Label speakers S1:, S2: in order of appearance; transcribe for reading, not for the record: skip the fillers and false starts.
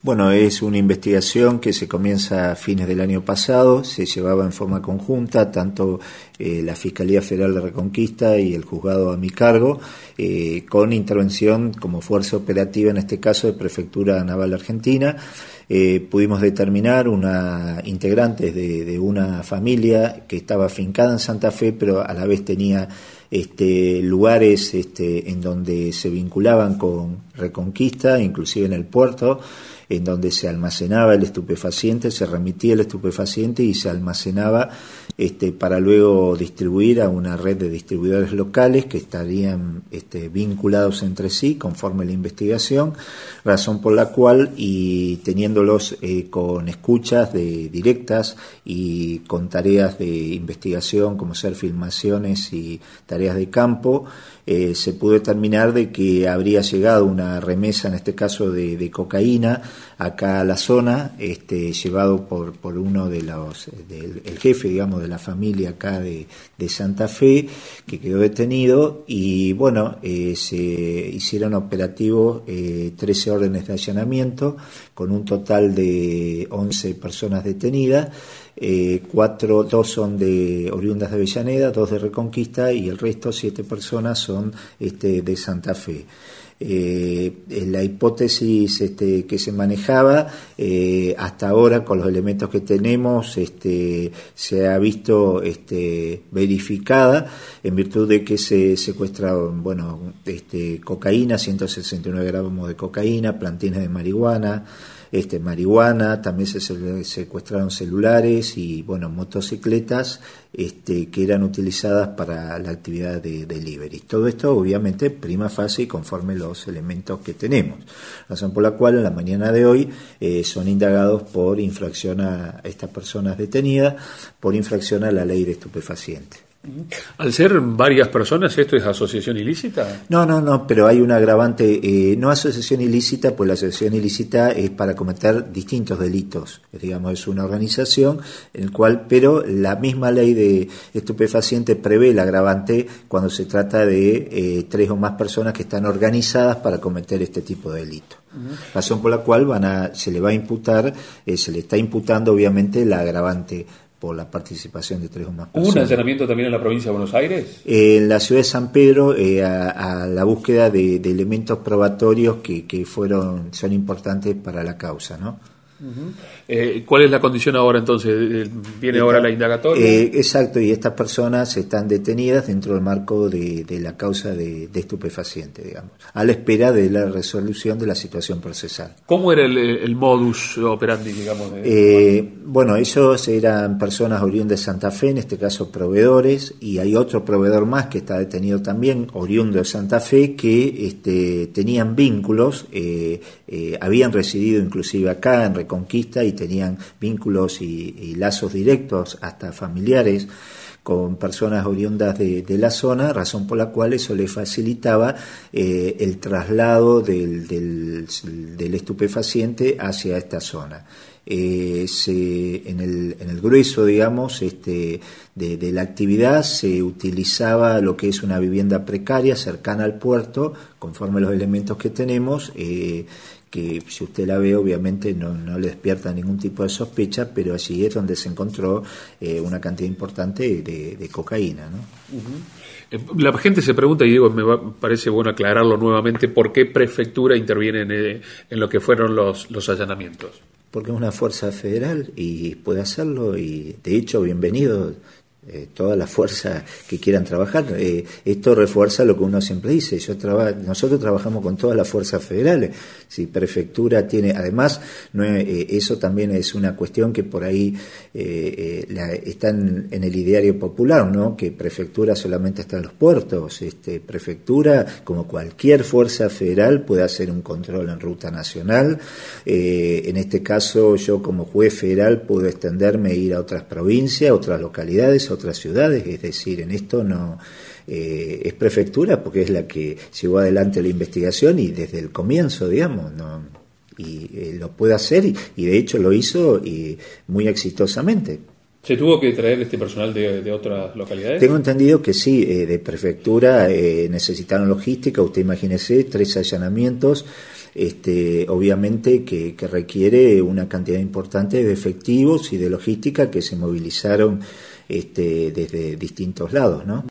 S1: Bueno, es una investigación que se comienza a fines del año pasado, se llevaba en forma conjunta, tanto la Fiscalía Federal de Reconquista y el juzgado a mi cargo, con intervención como fuerza operativa, en este caso de Prefectura Naval Argentina. Pudimos determinar una integrante de una familia que estaba afincada en Santa Fe, pero a la vez tenía lugares en donde se vinculaban con Reconquista, inclusive en el puerto, en donde se almacenaba el estupefaciente, se remitía el estupefaciente y se almacenaba para luego distribuir a una red de distribuidores locales que estarían vinculados entre sí conforme la investigación, razón por la cual, y teniéndolos con escuchas directas y con tareas de investigación como ser filmaciones y tareas de campo, se pudo determinar de que habría llegado una remesa, en este caso de cocaína, acá a la zona, llevado por uno de el jefe, digamos, de la familia acá de Santa Fe, que quedó detenido, y bueno, se hicieron operativos 13 órdenes de allanamiento, con un total de 11 personas detenidas. 2 son oriundas de Avellaneda, 2 de Reconquista y el resto, 7 personas, son de Santa Fe. La hipótesis que se manejaba hasta ahora con los elementos que tenemos se ha visto verificada en virtud de que se secuestraron cocaína, 169 gramos de cocaína, plantines de marihuana, también se secuestraron celulares y motocicletas que eran utilizadas para la actividad de delivery. Todo esto obviamente prima facie y conforme los elementos que tenemos, razón por la cual en la mañana de hoy son indagados por infracción a estas personas detenidas, por infracción a la ley de estupefacientes.
S2: Al ser varias personas, ¿esto es asociación ilícita?
S1: No, pero hay un agravante, no asociación ilícita, pues la asociación ilícita es para cometer distintos delitos, digamos, es una organización en el cual, pero la misma ley de estupefacientes prevé el agravante cuando se trata de 3 o más personas que están organizadas para cometer este tipo de delitos. Razón por la cual se le va a imputar, se le está imputando obviamente el agravante por la participación de 3 o más personas.
S2: ¿Hubo un allanamiento también en la provincia de Buenos Aires?
S1: En la ciudad de San Pedro, a la búsqueda de elementos probatorios que son importantes para la causa, ¿no?
S2: ¿Cuál es la condición ahora entonces? ¿Viene ahora la indagatoria?
S1: Exacto, y estas personas están detenidas dentro del marco de la causa de estupefaciente, digamos, a la espera de la resolución de la situación procesal.
S2: ¿Cómo era el modus operandi, digamos?
S1: Ellos eran personas oriundas de Santa Fe, en este caso proveedores, y hay otro proveedor más que está detenido también, oriundo de Santa Fe, que tenían vínculos, habían residido inclusive acá en Reconquista y tenían vínculos y lazos directos hasta familiares con personas oriundas de la zona, razón por la cual eso le facilitaba el traslado del estupefaciente hacia esta zona. En el grueso, digamos, de la actividad se utilizaba lo que es una vivienda precaria cercana al puerto, conforme a los elementos que tenemos, que si usted la ve obviamente no le despierta ningún tipo de sospecha, pero allí es donde se encontró una cantidad importante de cocaína, ¿no?
S2: La gente se pregunta, y digo, parece bueno aclararlo nuevamente, ¿por qué Prefectura interviene en lo que fueron los allanamientos?
S1: Porque es una fuerza federal y puede hacerlo, y de hecho bienvenido toda la fuerza que quieran trabajar. Esto refuerza lo que uno siempre dice, nosotros trabajamos con todas las fuerzas federales. Si Prefectura tiene, además, eso también es una cuestión que por ahí está en el ideario popular, ¿no? Que Prefectura solamente está en los puertos. Prefectura, como cualquier fuerza federal, puede hacer un control en ruta nacional. En este caso, yo como juez federal puedo extenderme e ir a otras provincias, a otras localidades, a otras ciudades, es decir, en esto no es Prefectura porque es la que llevó adelante la investigación y desde el comienzo, digamos, lo puede hacer y de hecho lo hizo muy exitosamente.
S2: ¿Se tuvo que traer este personal de otras localidades?
S1: Tengo entendido que sí, de Prefectura necesitaron logística. Usted imagínese 3 allanamientos obviamente que requiere una cantidad importante de efectivos y de logística que se movilizaron desde distintos lados, ¿no?